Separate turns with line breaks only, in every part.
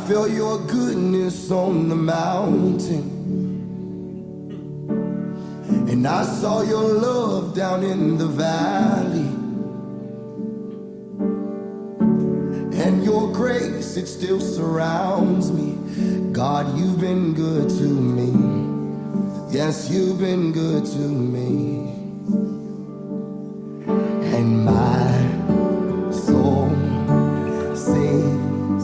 feel your goodness on the mountain, and I saw your love down in the valley, and your grace, it still surrounds me. God, you've been good to me. Yes, you've been good to me. And my soul sings,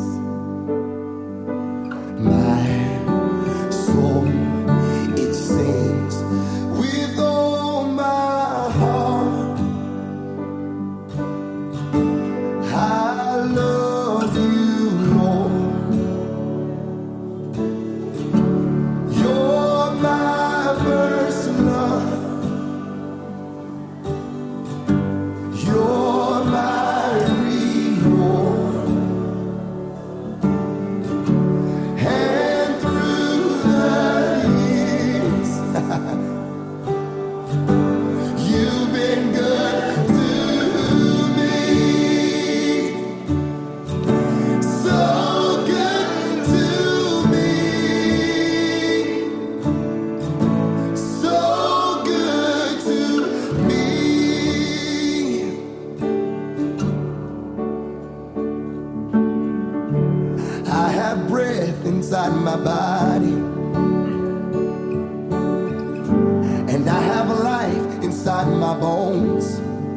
my soul, it sings with all my heart. I love you, Lord. You're my first love. You're my reward. And through the years, you've been good to me. So good to me. So good to me. I have breath inside my body, and I have life inside my bones,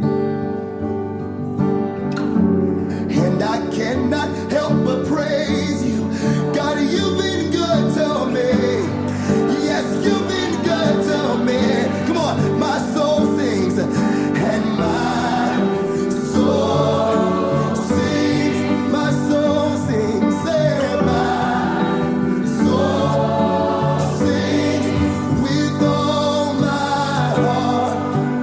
and I cannot help but praise you. God, you've been good to me. Yes, you've been good to me. Come on, my soul sings, and my soul sings, my soul sings, and my soul sings with all my heart.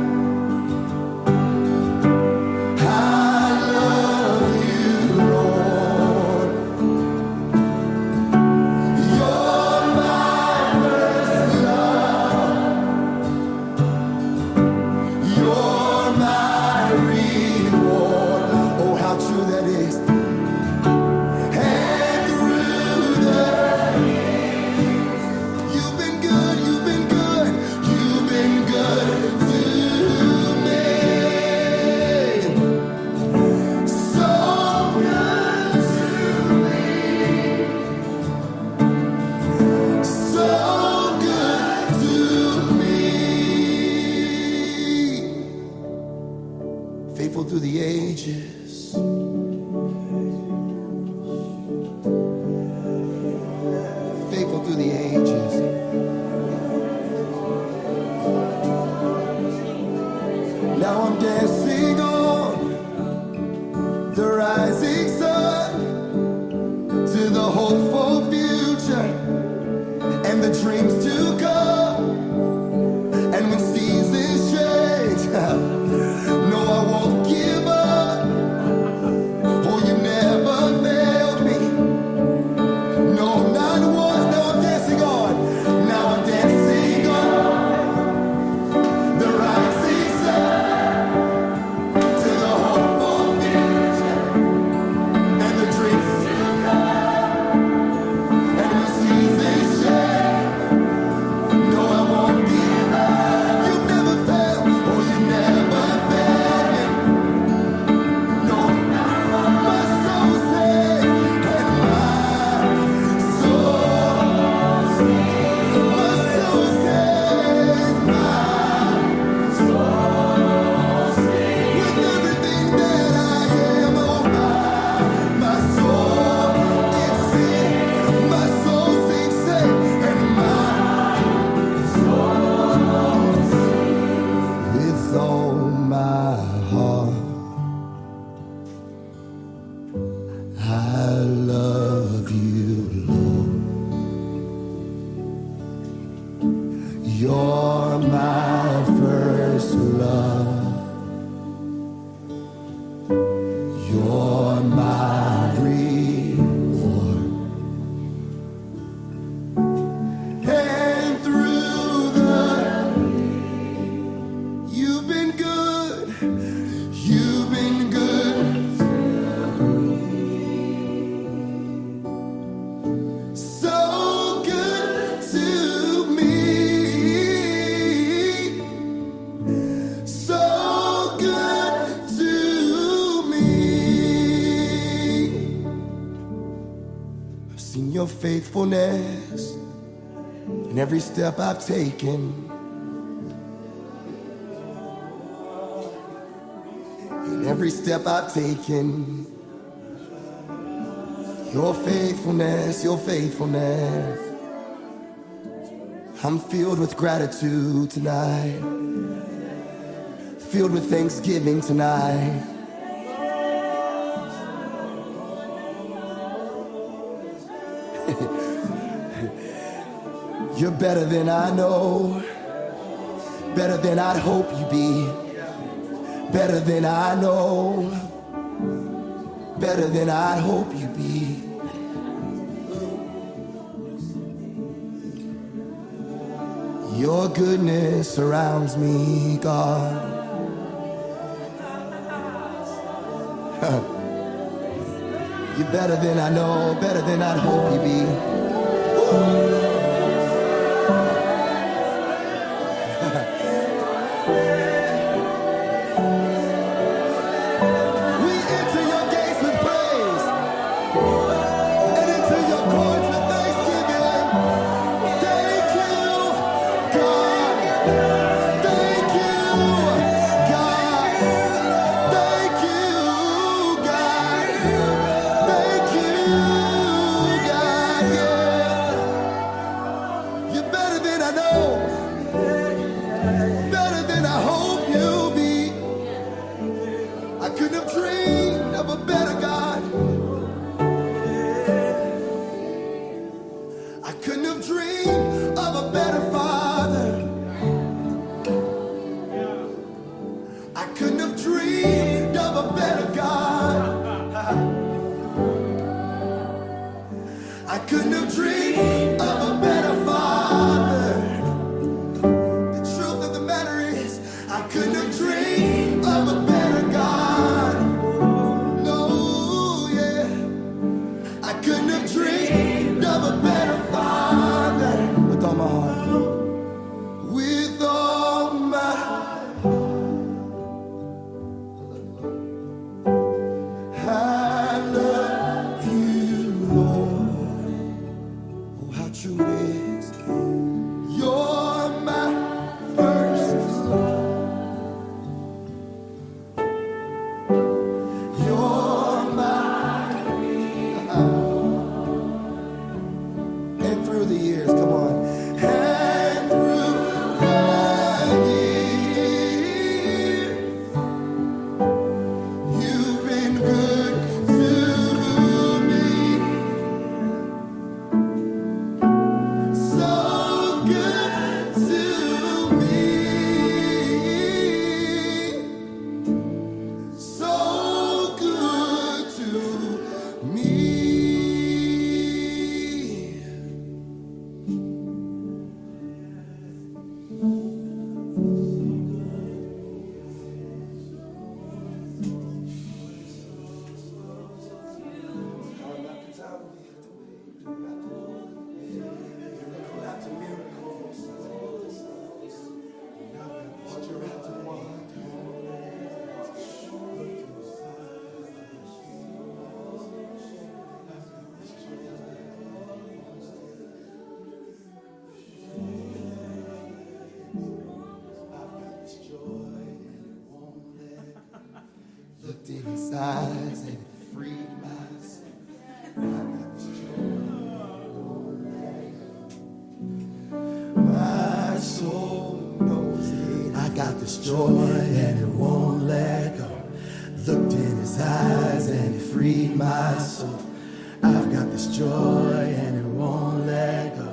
I love you, Lord. You're my first love. You're my reward. Oh, how true that is. And through the years, you've been good, you've been good, you've been good to me. So good to me. So good to me. Faithful through the ages. Faithful through the ages. Now I'm dancing on the rising sun to the hopeful future and the dreams to come. And when seasons change, no, I won't give up. Oh, you never failed me. No, not once. Now I'm dancing on. Now I'm dancing on the rising sun to the hopeful future and the dreams to come. And when seasons change, no, I won't give up. You never fail. Oh, you never failed me. No, my soul says, and my soul says, my soul says, with everything that I am, oh my soul, it sings, my soul sings, say, and my with all my heart, I love you, Lord. You're my first love. You're my reward. And through the you've been good. You've been good. faithfulness in every step I've taken. In every step I've taken. Your faithfulness, your faithfulness. I'm filled with gratitude tonight. Filled with thanksgiving tonight. You're better than I know. Better than I'd hope you'd be. Better than I know. Better than I'd hope you'd be. Your goodness surrounds me, God. You're better than I know, better than I'd hope you'd be. We enter your gates with praise and into your courts with thanksgiving. Thank you, God. Thank you, God. Thank you, God. Thank you, God. Yeah. You're better than I know. Better than I hope you'll be. I couldn't have dreamed of a better God. I couldn't have dreamed of a better Father. I couldn't have dreamed of a better God. I couldn't have dreamed of a better Father. The truth of the matter is, I couldn't have dreamed of a better God. No, yeah. I couldn't have dreamed of a better Father. With all my heart. With all my heart. I love you, Lord. Oh, how true it is. You're my first love. You're my and through the years, come on. And through the years, you've been good to me. So good to me. So good to me. Looked in his eyes and it freed my soul. My soul knows it. I got this joy and it won't let go. Looked in his eyes and it freed my soul. I've got this joy and it won't let go.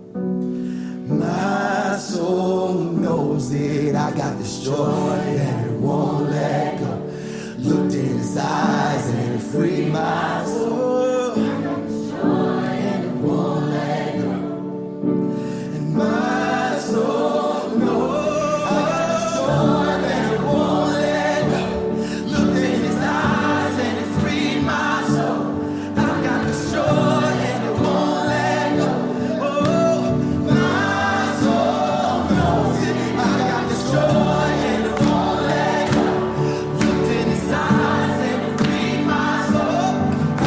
My soul knows it. I got this joy and it won't let go. Looked in his eyes and it freed my soul. And it won't let go. And my soul knows I got this joy and it won't let go. Looked in his eyes and it freed my soul. I've got this joy and it won't let go. Oh, my soul knows it. I got this joy and it won't let go. Looked in his eyes and it freed my soul.